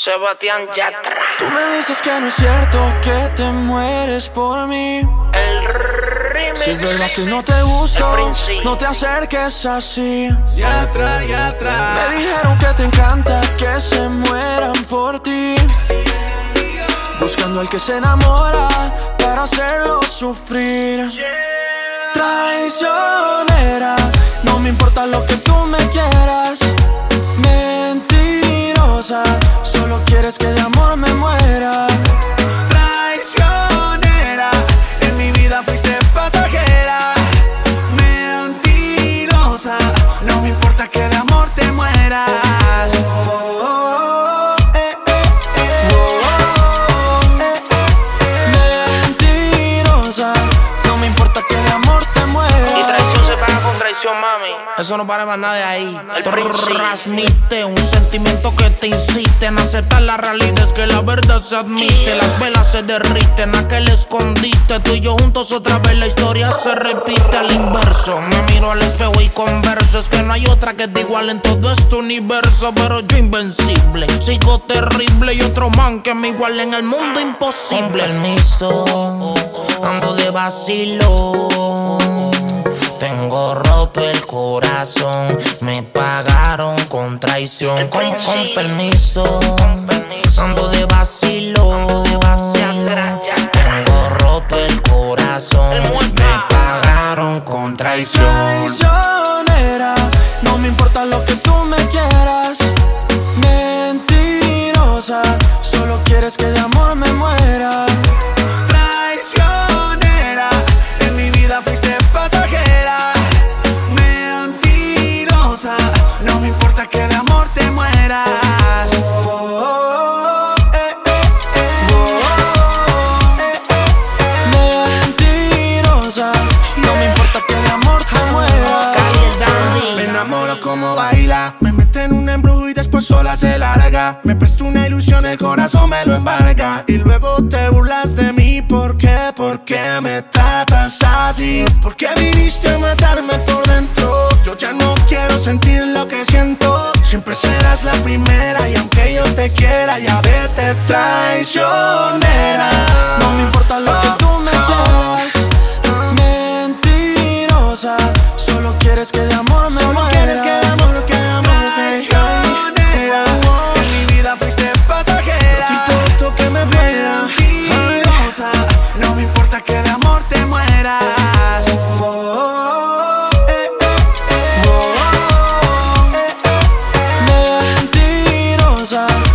Sebastián Yatra. Tú me dices que no es cierto que te mueres por mí. El remix. Si es verdad que no te gusto, no te acerques así. Yatra, Yatra. Me dijeron que te encanta que se mueran por ti, buscando al que se enamora para hacerlo sufrir. Traicionera, no me importa lo que tú me quieras. Mentirosa, solo quieres que de amor me muera. Traicionera, en mi vida fuiste pasajera. Mentirosa, no me importa que de amor te mueras. Mentirosa, no me importa que de amor te mueras. Y traición se paga con traición, mami. Eso no para más nada de ahí. El Transmite un sentimiento que te incite en aceptar la realidad, es que la verdad se admite. Las velas se derriten, aquel escondite. Tú y yo juntos otra vez, la historia se repite al inverso. Me miro al espejo y converso, es que no hay otra que te igual en todo este universo. Pero yo invencible, sigo terrible, y otro man que me iguale en el mundo imposible. Con permiso, ando de vacilo. Tengo roto el corazón, me pagaron con traición. Con permiso, ando de vacilo. Tengo roto el corazón, me pagaron con traición. Traicionera, no me importa lo que tú me quieras. Mentirosa, solo quieres que de amor me muera. Traicionera, en mi vida fuiste pasajera. Mentirosa, no me importa que de amor te mueras. Mentirosa, no me importa que de amor te mueras. Me enamoro como baila, me mete en un embrujo y después sola se larga. Me presta una ilusión, el corazón me lo embarga. Y luego te burlas de mí, ¿por qué? ¿Por qué me tratas así? ¿Por qué viniste a matarme por dentro? Yo ya no quiero sentir lo que siento. Siempre serás la primera y aunque yo te quiera, ya vete. Traicionera, No me importa lo que tú me quieras. Mentirosa, solo quieres que de amor me muera. Traicionera, en mi vida fuiste pasajera. No te importa que me fuera. Mentirosa, no me importa que de amor te mueras. Mentirosa,